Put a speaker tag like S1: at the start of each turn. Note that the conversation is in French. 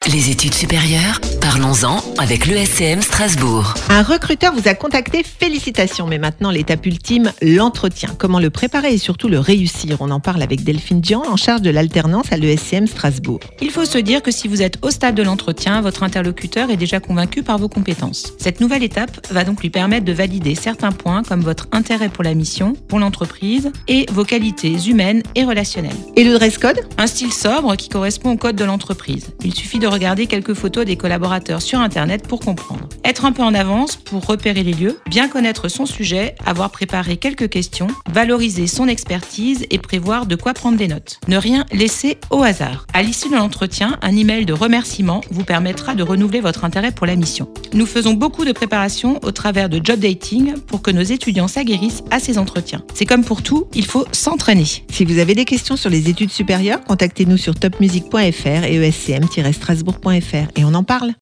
S1: Les études supérieures, parlons-en avec l'ESCM Strasbourg.
S2: Un recruteur vous a contacté, félicitations. Mais maintenant, l'étape ultime, l'entretien. Comment le préparer et surtout le réussir? On en parle avec Delphine Dian, en charge de l'alternance à l'ESCM Strasbourg.
S3: Il faut se dire que si vous êtes au stade de l'entretien, votre interlocuteur est déjà convaincu par vos compétences. Cette nouvelle étape va donc lui permettre de valider certains points comme votre intérêt pour la mission, pour l'entreprise et vos qualités humaines et relationnelles.
S2: Et le dress code?
S3: Un style sobre qui correspond au code de l'entreprise. Il suffit de regarder quelques photos des collaborateurs sur Internet pour comprendre. Être un peu en avance pour repérer les lieux, bien connaître son sujet, avoir préparé quelques questions, valoriser son expertise et prévoir de quoi prendre des notes. Ne rien laisser au hasard. À l'issue de l'entretien, un email de remerciement vous permettra de renouveler votre intérêt pour la mission. Nous faisons beaucoup de préparation au travers de job dating pour que nos étudiants s'aguerrissent à ces entretiens. C'est comme pour tout, il faut s'entraîner.
S2: Si vous avez des questions sur les études supérieures, contactez-nous sur topmusic.fr et escm-strasbourg.fr et on en parle.